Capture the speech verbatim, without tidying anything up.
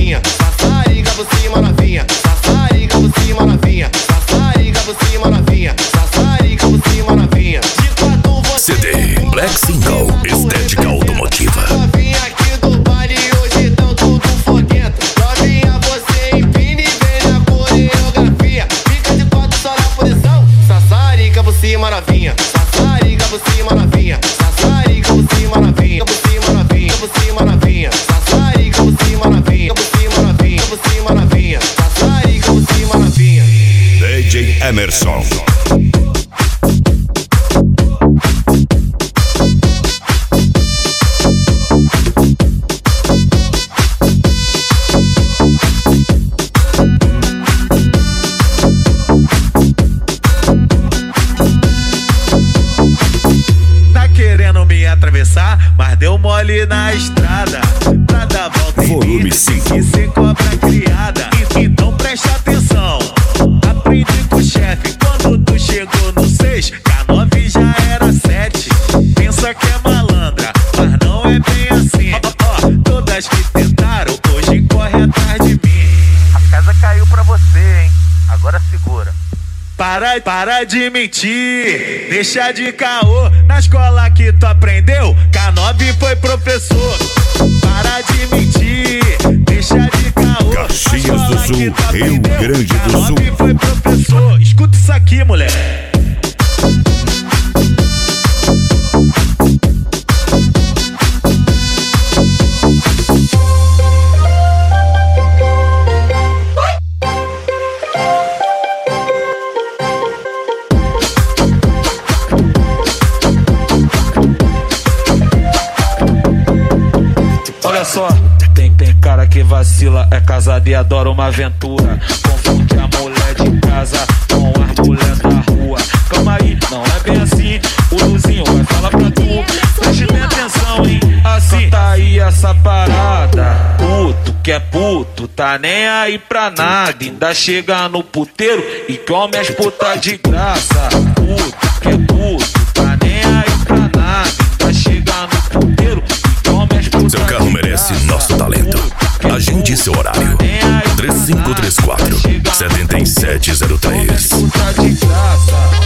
novinha, sassarica por cima novinha, sassarica por cima novinha, sassarica por cima novinha, sassarica por cima novinha. De quatro você C D Black Single Estética Automotiva. novinha aqui do baile hoje tão tudo foguento. Novinha você empina e vem na coreografia. Fica de quatro só na posição, sassarica por cima novinha, sassarica por cima novinha, sassarica por cima novinha, por cima novinha, por cima novinha, sassarica por cima novinha, por cima novinha, por cima novinha, sassarica por cima novinha. D J Emerson. Atravessar, mas deu mole na estrada. Pra dar volta em Volume mim, cinco. e ser cobra criada. E, então preste atenção, aprendi com o chefe. Quando tu chegou no seis, K nove já era sete. Pensa que é malandra, mas não é bem assim. Ó, ó, ó, todas que tentaram, hoje correm atrás de mim. A casa caiu pra você, hein? Agora segura. Para, para de mentir, deixa de caô. Na escola que tu aprendeu, K nove foi professor. Para de mentir, deixa de caô. Caxias do Sul, Rio Grande do Sul. K nove foi professor. Escuta isso aqui, mulher. Olha só, tem, tem cara que vacila, é casado e adora uma aventura. Confunde a mulher de casa com as mulheres da rua. Calma aí, não é bem assim. O Luzinho vai falar pra tu, preste bem atenção, hein? Assim, tá aí essa parada. Puto que é puto, tá nem aí pra nada. Ainda chega no puteiro e come as putas de graça. Puto que é puto, tá nem aí pra nada. Ainda chega no puteiro e come as putas. Seu carro merece nosso talento. Agende seu horário. três cinco três quatro, sete sete zero três. Puta de graça.